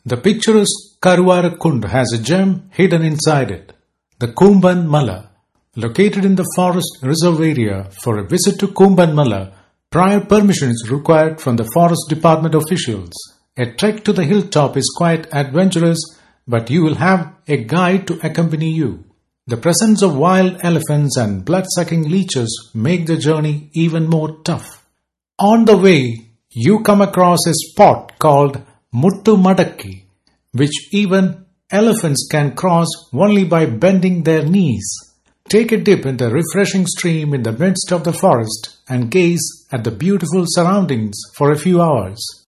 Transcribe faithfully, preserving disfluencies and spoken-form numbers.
The picturesque Karuvara Kund has a gem hidden inside it, the Kumban Mala. Located in the forest reserve area, for a visit to Kumban Mala, prior permission is required from the forest department officials. A trek to the hilltop is quite adventurous, but you will have a guide to accompany you. The presence of wild elephants and blood-sucking leeches make the journey even more tough. On the way, you come across a spot called Muttu Madakki, which even elephants can cross only by bending their knees. Take a dip in the refreshing stream in the midst of the forest and gaze at the beautiful surroundings for a few hours.